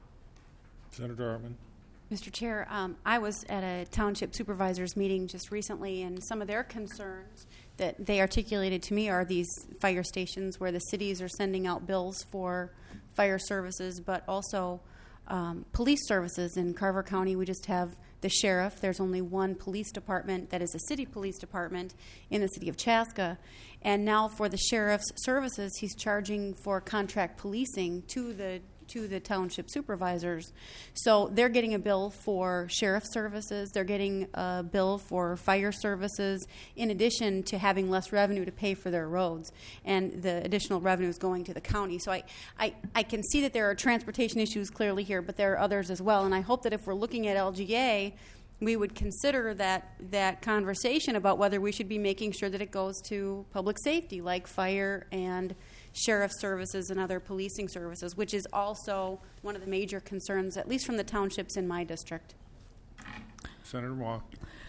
Senator Ortman. Mister Chair, um, I was at a township supervisors meeting just recently, and some of their concerns that they articulated to me are these fire stations where the cities are sending out bills for fire services, but also Um, police services. In Carver County, we just have the sheriff. There's only one police department that is a city police department in the city of Chaska. And now for the sheriff's services, he's charging for contract policing to the to the township supervisors. So they're getting a bill for sheriff services. They're getting a bill for fire services, in addition to having less revenue to pay for their roads. And the additional revenue is going to the county. So I, I, I can see that there are transportation issues clearly here, but there are others as well. And I hope that if we're looking at L G A, we would consider that that conversation about whether we should be making sure that it goes to public safety, like fire and sheriff services and other policing services, which is also one of the major concerns, at least from the townships in my district. Senator Moore.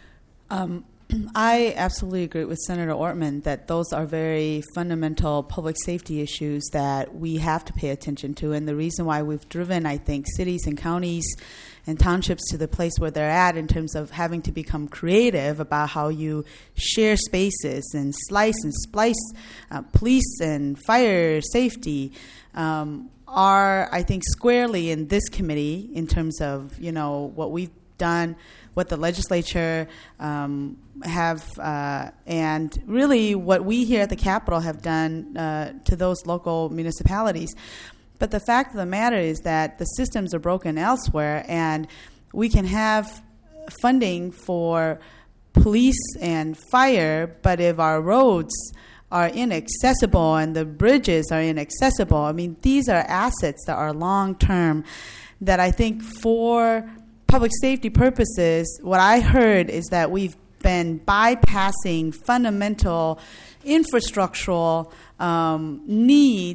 Um, I absolutely agree with Senator Ortman that those are very fundamental public safety issues that we have to pay attention to. And the reason why we've driven, I think, cities and counties and townships to the place where they're at in terms of having to become creative about how you share spaces and slice and splice uh, police and fire safety um, are, I think, squarely in this committee in terms of, you know, what we've done, what the legislature um, have, uh, and really what we here at the Capitol have done uh, to those local municipalities. But the fact of the matter is that the systems are broken elsewhere, and we can have funding for police and fire, but if our roads are inaccessible and the bridges are inaccessible, I mean, these are assets that are long-term that I think for public safety purposes, what I heard is that we've been bypassing fundamental infrastructural um, needs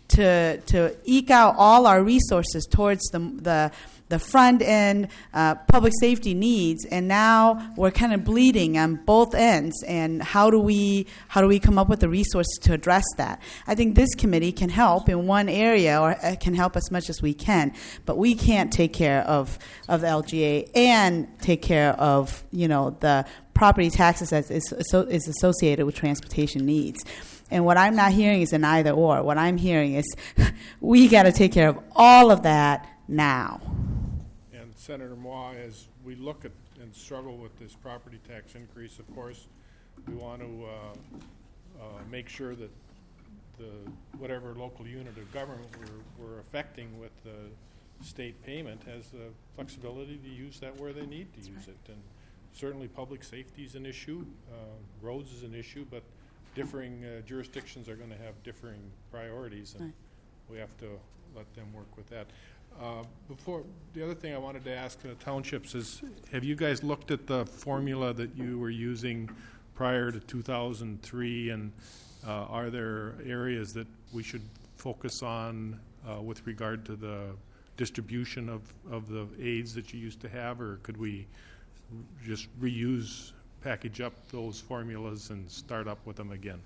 to to eke out all our resources towards the the the front end uh, public safety needs, and now we're kind of bleeding on both ends. And how do we how do we come up with the resources to address that? I think this committee can help in one area, or uh, can help as much as we can. But we can't take care of of the L G A and take care of you know the property taxes that is is associated with transportation needs. And what I'm not hearing is an either or. What I'm hearing is we got to take care of all of that now. And Senator Moore, as we look at and struggle with this property tax increase, of course, we want to uh, uh, make sure that the whatever local unit of government we're, we're affecting with the state payment has the flexibility to use that where they need to use it. And certainly public safety is an issue, uh, roads is an issue, but differing uh, jurisdictions are going to have differing priorities, and right. we have to let them work with that. Uh, before, the other thing I wanted to ask the townships is, have you guys looked at the formula that you were using prior to two thousand three, and uh, are there areas that we should focus on uh, with regard to the distribution of, of the aids that you used to have, or could we just reuse, package up those formulas and start up with them again?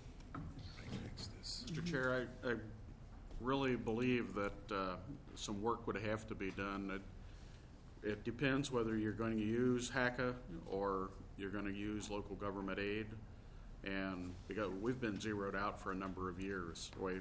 Mister Chair, I, I really believe that uh, some work would have to be done. It, it depends whether you're going to use HACA or you're going to use local government aid. And because we've been zeroed out for a number of years, we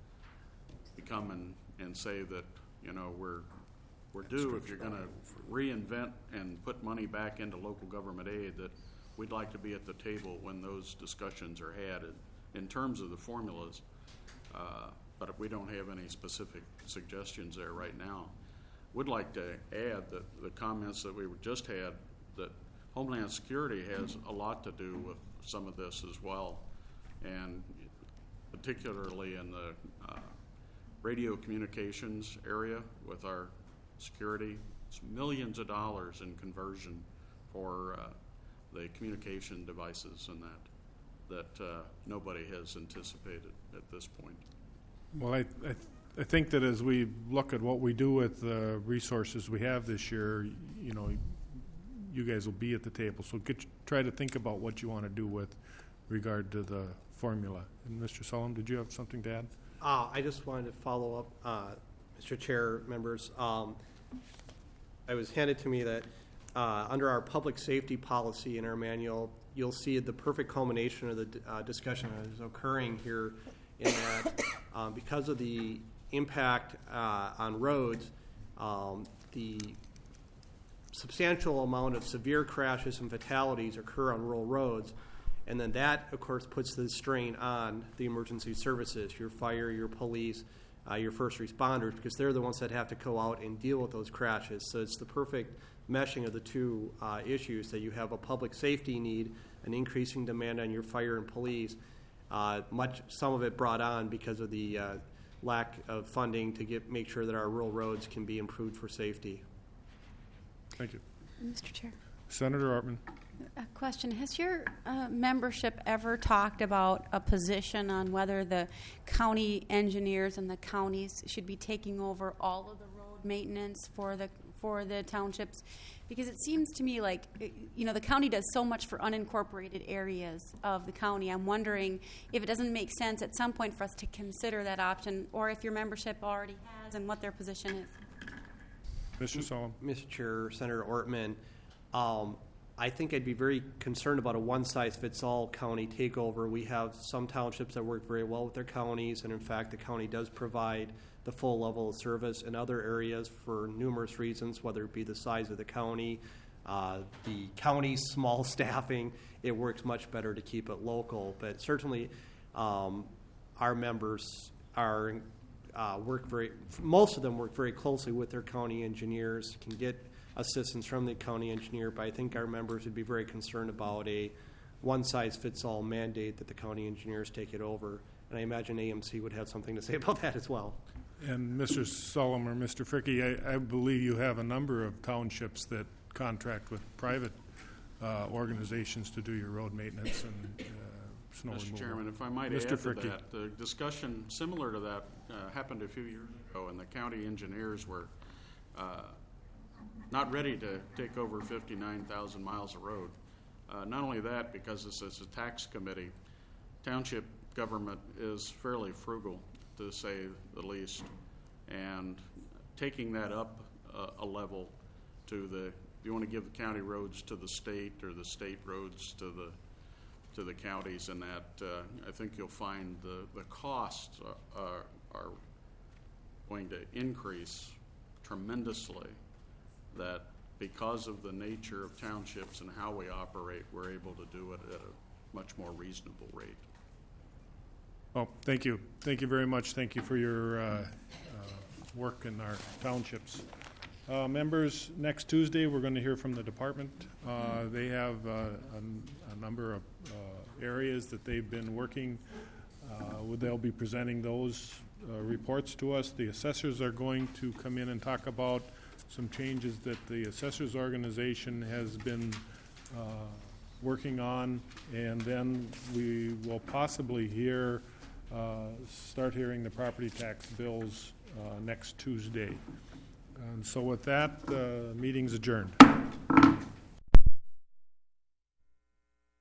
come and, and say that, you know, we're we're due if you're going to reinvent and put money back into local government aid, that we'd like to be at the table when those discussions are had in, in terms of the formulas. Uh, but if we don't have any specific suggestions there right now, would like to add that the comments that we just had, that Homeland Security has a lot to do with some of this as well, and particularly in the uh, radio communications area with our security. It's millions of dollars in conversion for uh, the communication devices and that that uh, nobody has anticipated at this point. Well, I, I, I think that as we look at what we do with the resources we have this year, you know, you guys will be at the table. So get, try to think about what you want to do with regard to the formula. And Mister Sullivan, did you have something to add? Uh, I just wanted to follow up, uh, Mister Chair, members. Um, it was handed to me that uh, under our public safety policy in our manual, you'll see the perfect culmination of the uh, discussion that is occurring here in that um, because of the impact uh, on roads, um, the substantial amount of severe crashes and fatalities occur on rural roads, and then that, of course, puts the strain on the emergency services, your fire, your police, uh, your first responders, because they're the ones that have to go out and deal with those crashes. So it's the perfect meshing of the two uh, issues, that you have a public safety need, an increasing demand on your fire and police, uh, much some of it brought on because of the uh, lack of funding to get make sure that our rural roads can be improved for safety. Thank you. Mister Chair. Senator Ortman. A question. Has your uh, membership ever talked about a position on whether the county engineers and the counties should be taking over all of the road maintenance for the for the townships? Because it seems to me like, you know, the county does so much for unincorporated areas of the county. I'm wondering if it doesn't make sense at some point for us to consider that option, or if your membership already has, and what their position is. Mister Solomon. Mister Chair, Senator Ortman, um, I think I'd be very concerned about a one-size-fits-all county takeover. We have some townships that work very well with their counties, and in fact, the county does provide the full level of service in other areas for numerous reasons, whether it be the size of the county, uh, the county's small staffing. It works much better to keep it local, but certainly um, our members are uh, work very. Most of them work very closely with their county engineers, can get assistance from the county engineer, but I think our members would be very concerned about a one-size-fits-all mandate that the county engineers take it over. And I imagine A M C would have something to say about that as well. And Mister Solomon or Mister Fricke, I, I believe you have a number of townships that contract with private uh, organizations to do your road maintenance, and uh, snow Mister removal. Chairman, if I might Mister add to Fricke. that, the discussion similar to that uh, happened a few years ago, and the county engineers were uh, not ready to take over fifty-nine thousand miles of road. Uh, Not only that, because this is a tax committee, township government is fairly frugal, to say the least, and taking that up uh, a level to the, you want to give the county roads to the state or the state roads to the to the counties, and that uh, I think you'll find the the costs are, are going to increase tremendously. That because of the nature of townships and how we operate, we're able to do it at a much more reasonable rate. Oh, thank you. Thank you very much. Thank you for your uh, uh, work in our townships. Uh, members, next Tuesday, we're going to hear from the department. Uh, they have uh, a, a number of uh, areas that they've been working. Uh, they'll be presenting those uh, reports to us. The assessors are going to come in and talk about some changes that the assessors organization has been uh, working on, and then we will possibly hear, uh, start hearing the property tax bills uh, next Tuesday. And so with that, uh, meeting's adjourned.